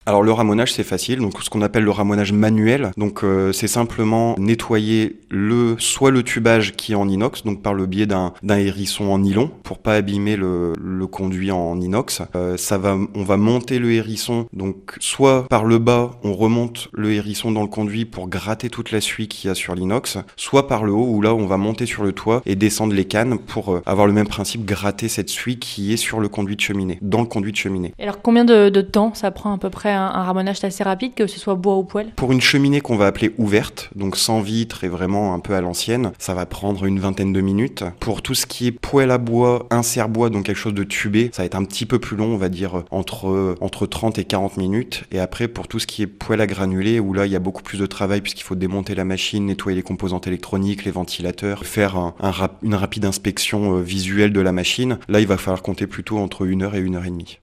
Alors le ramonage c'est facile, donc ce qu'on appelle le ramonage manuel, donc c'est simplement nettoyer soit le tubage qui est en inox, donc par le biais d'un hérisson en nylon, pour pas abîmer le conduit en inox. On va monter le hérisson, donc soit par le bas on remonte le hérisson dans le conduit pour gratter toute la suie qu'il y a sur l'inox, soit par le haut où là on va monter sur le toit et descendre les cannes pour avoir le même principe, gratter cette suie qui est sur le conduit de cheminée, dans le conduit de cheminée. Et alors combien de temps ça prend à peu près un ramonage assez rapide, que ce soit bois ou poêle? Pour une cheminée qu'on va appeler ouverte, donc sans vitre et vraiment un peu à l'ancienne, ça va prendre une vingtaine de minutes. Pour tout ce qui est poêle à bois, insert bois, donc quelque chose de tubé, ça va être un petit peu plus long, on va dire entre 30 et 40 minutes. Et après, pour tout ce qui est poêle à granulés, où là, il y a beaucoup plus de travail puisqu'il faut démonter la machine, nettoyer les composantes électroniques, les ventilateurs, faire une rapide inspection visuelle de la machine, là, il va falloir compter plutôt entre 1 heure et 1 heure et demie.